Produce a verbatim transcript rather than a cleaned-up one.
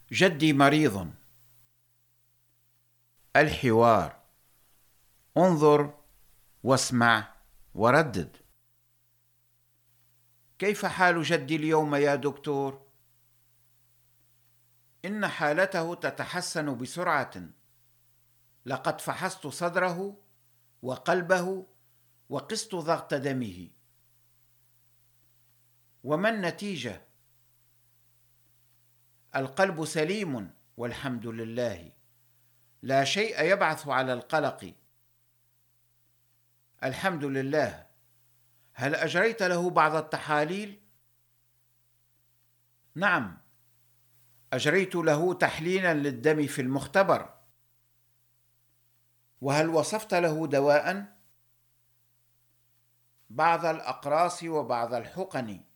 جدي مريض. الحوار: انظر واسمع وردد. كيف حال جدي اليوم يا دكتور؟ إن حالته تتحسن بسرعة، لقد فحصت صدره وقلبه وقست ضغط دمه. وما النتيجة؟ القلب سليم والحمد لله، لا شيء يبعث على القلق. الحمد لله. هل أجريت له بعض التحاليل؟ نعم، أجريت له تحليلا للدم في المختبر. وهل وصفت له دواء؟ بعض الأقراص وبعض الحقن.